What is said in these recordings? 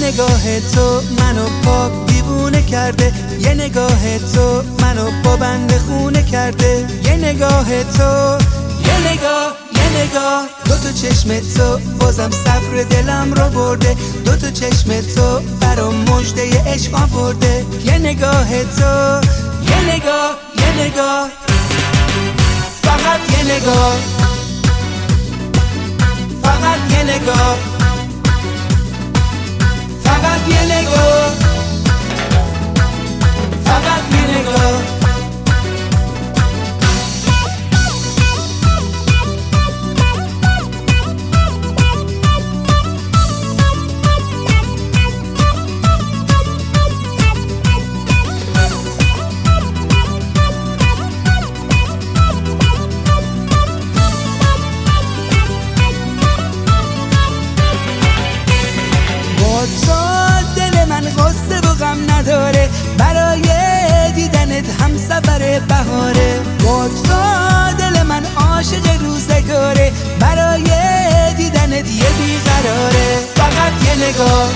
نگاه تو منو پاک دیوونه کرده، یه نگاه تو منو با بنده خونه کرده. یه نگاه تو، یه نگاه دوتا چشم تو بازم صبر دلم رو برده. دوتا چشم تو برام مژده عشق آورده. یه نگاه تو، یه نگاه فقط یه نگاه، فقط یه نگاه، فقط یه نگاه، فقط یه نگاه. دل من غصه و غم نداره، برای دیدنت هم سفر بهاره. با تو دل من عاشق روزگاره، برای دیدنت یه بیقراره. فقط یه نگاه،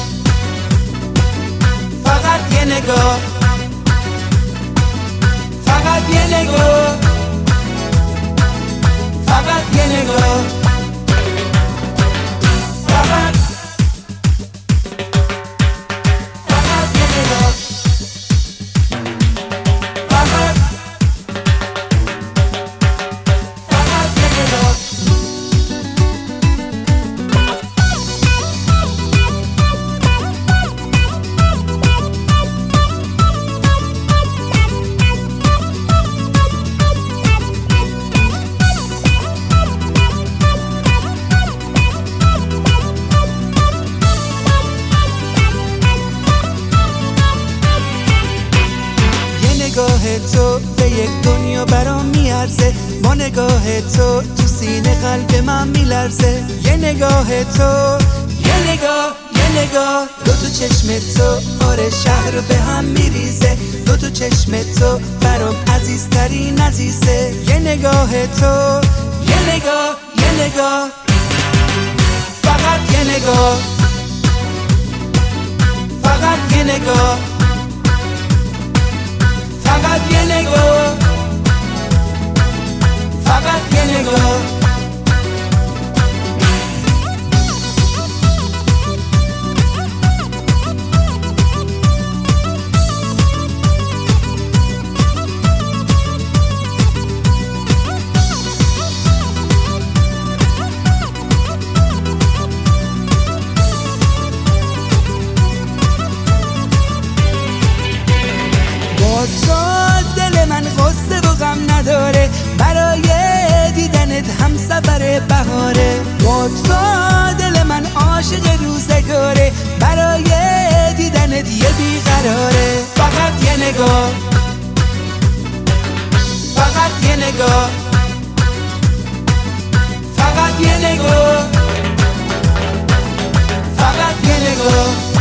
فقط یه نگاه، فقط یه نگاه، فقط یه نگاه، فقط نگاه تو به یک دنیا برام میارزه. با نگاه تو تو سینه قلب من میلرزه. یه نگاه تو، یه نگاه دوتا چشم تو آره شهر به هم میریزه. دوتا چشم تو برام عزیزترین عزیزه. یه نگاه تو، یه نگاه فقط یه نگاه، فقط یه نگاه، فقط یه نگاه، فقط یه نگاه. تو دل من غصه و غم نداره، برای دیدنت هم سفر بهاره. با تو دل من عاشق روزگاره، برای دیدنت یه بیقراره. فقط یه نگاه، فقط یه نگاه، فقط یه نگاه، فقط یه نگاه.